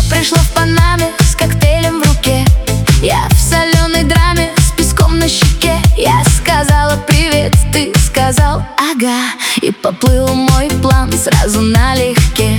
пришла в Панаме с коктейлем в руке. Я в соленой драме с песком на щеке. Я сказала привет, ты сказал ага, и поплыл мой план сразу налегке.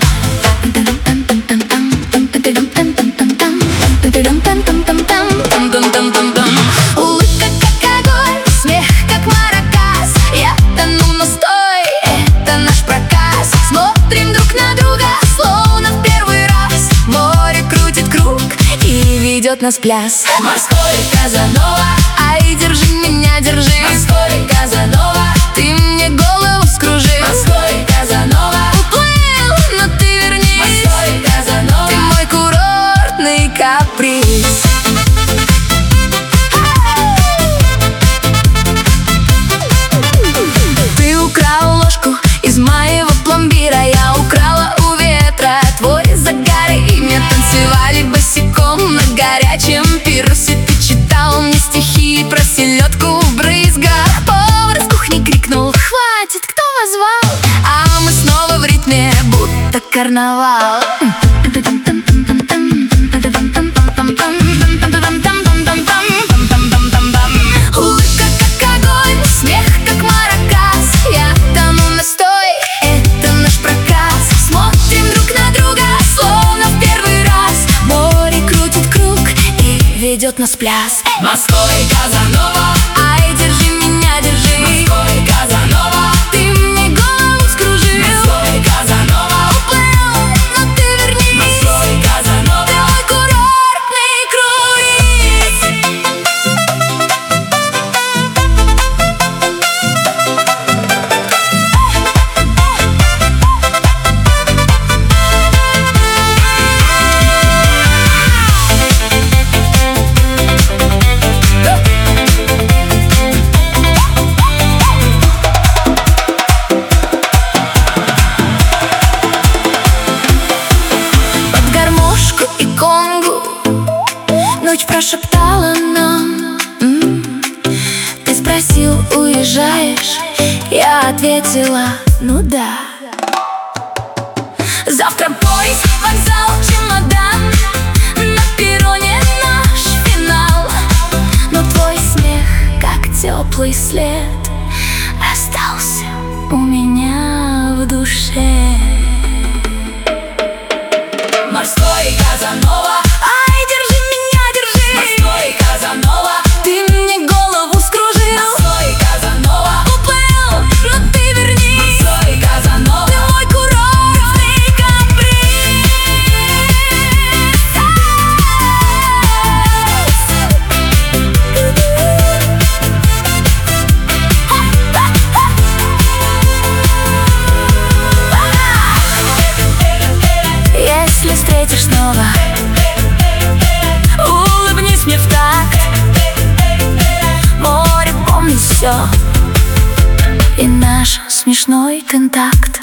Улыбка как огонь, смех как маракас. Я тону, но стой, это наш проказ. Смотрим друг на друга, словно в первый раз. Море крутит круг и ведет нас в пляс. Морской Казанова, Ай, держи меня, держи. Морской Казанова, Ты мне голову вскружил. Морской Казанова, Уплыл, но ты вернись. Морской Казанова, Ты мой курортный каприз. Ты украл ложку из моего пломбира. Я украла у ветра твой загар. И мне танцевали босиком на горячем пирсе. Ты читал мне стихи про селедку в брызгах. Повар с кухни крикнул: хватит, кто вас звал? А мы снова в ритме, будто карнавал. Улыбка как огонь, смех как маракас. Я тону, но стой, это наш проказ. Смотрим друг на друга, словно в первый раз. Море крутит круг и ведет нас в пляс. Морской Казанова, Ай, держи меня, держи. Морской Казанова, Ты мне голову вскружил. Морской Казанова, Уплыл, но ты вернись. Морской Казанова, Ты мой курортный круиз. Под гармошку и конгу ночь прошептала нам. Ты спросил, уезжаешь? Я ответила, ну да. Завтра поезд, вокзал, чемодан. На перроне наш финал. Но твой смех, как теплый след, остался у меня в душе. Морской Казанова, Ай, держи меня, держи. Морской Казанова, Ты мне голову вскружил. Морской Казанова, Уплыл, но ты вернись. Морской Казанова, Ты мой курортный каприз. Если встретишь снова, улыбнись мне в такт. Море помнит все и наш смешной контакт.